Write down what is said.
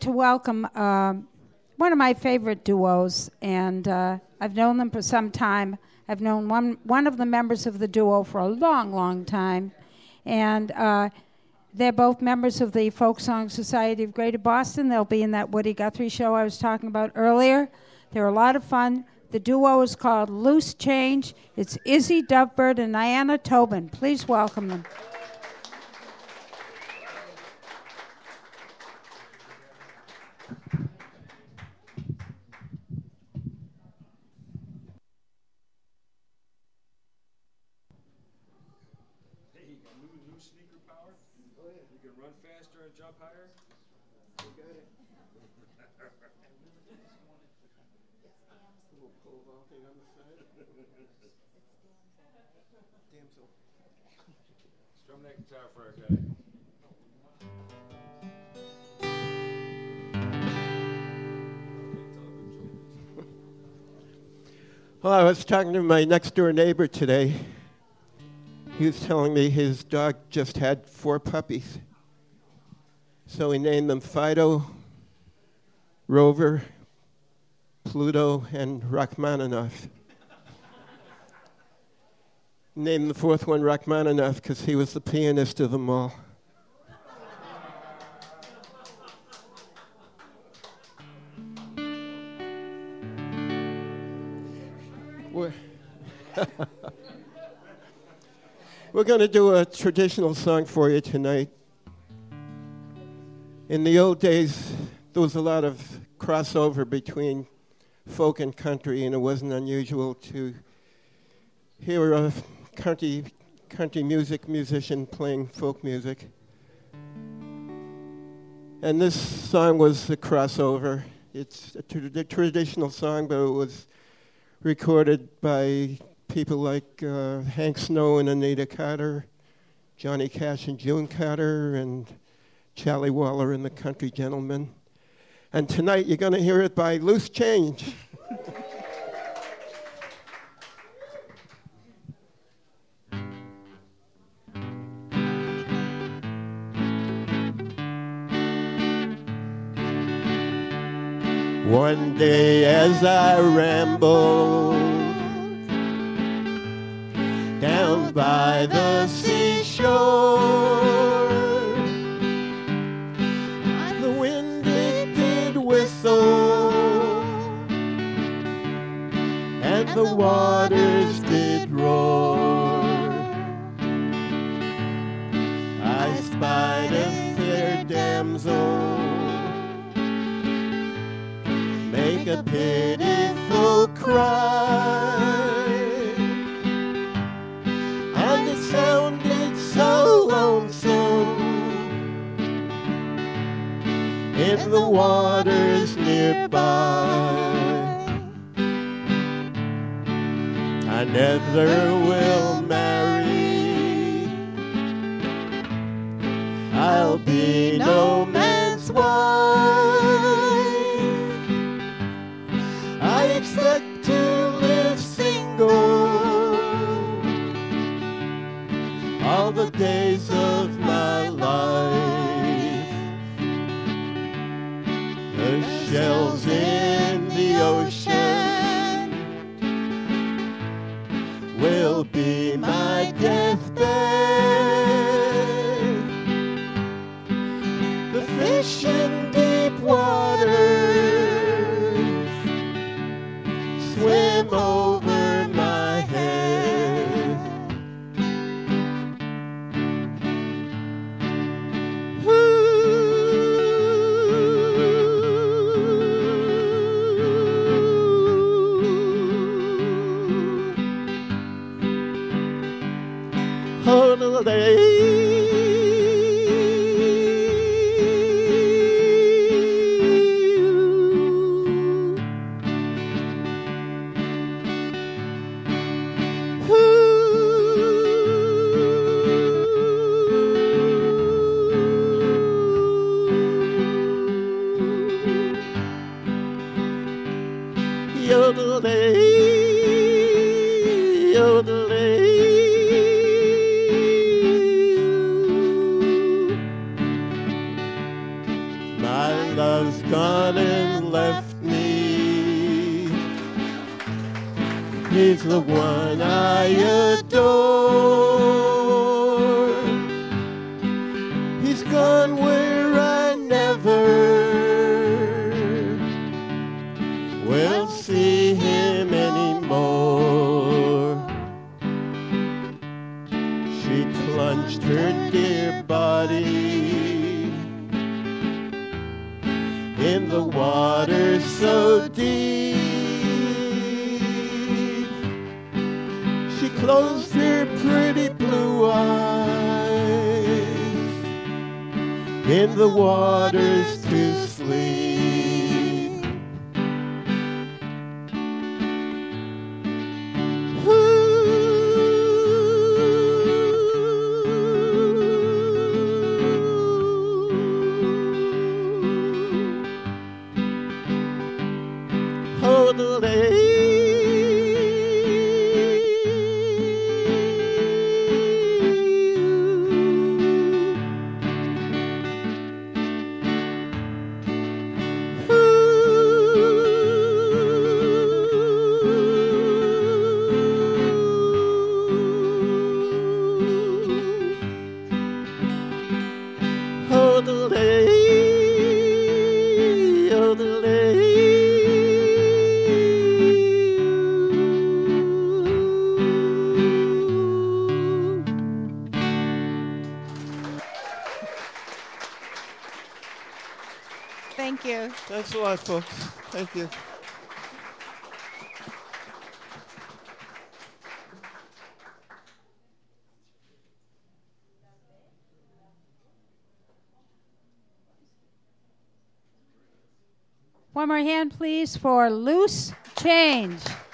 to welcome one of my favorite duos, and I've known them for some time. I've known one of the members of the duo for a long, long time, and they're both members of the Folk Song Society of Greater Boston. They'll be in that Woody Guthrie show I was talking about earlier. They're a lot of fun. The duo is called Loose Change. It's Izzy Dovebird and Diana Tobin. Please welcome them. Strum that guitar for our guy. Well, I was talking to my next door neighbor today. He was telling me his dog just had 4 puppies. So he named them Fido, Rover, Pluto, and Rachmaninoff. Named the 4th one Rachmaninoff because he was the pianist of them all. We're going to do a traditional song for you tonight. In the old days, there was a lot of crossover between folk and country, and it wasn't unusual to hear a country music musician playing folk music. And this song was a crossover. It's a traditional song, but it was recorded by people like Hank Snow and Anita Carter, Johnny Cash and June Carter, and Charlie Waller and the Country Gentlemen. And tonight you're going to hear it by Loose Change. One day as I rambled down by the seashore, the wind it did whistle and the waters did roar. I spied a fair damsel make a pitiful cry, and it sounded so lonesome in the waters nearby. I never will marry, I'll be no man's wife. I expect to live single all the days of my life. The shells in the ocean will be my deathbed. The fish in deep water swim over my head. My love was gone and left me. He's the one I adore. He's gone where I never will see him anymore. She plunged her dear body in the water so deep. She closed her pretty blue eyes in the waters to sleep. Oh, the Thank you. Thanks a lot, folks. Thank you. One more hand, please, for Loose Change.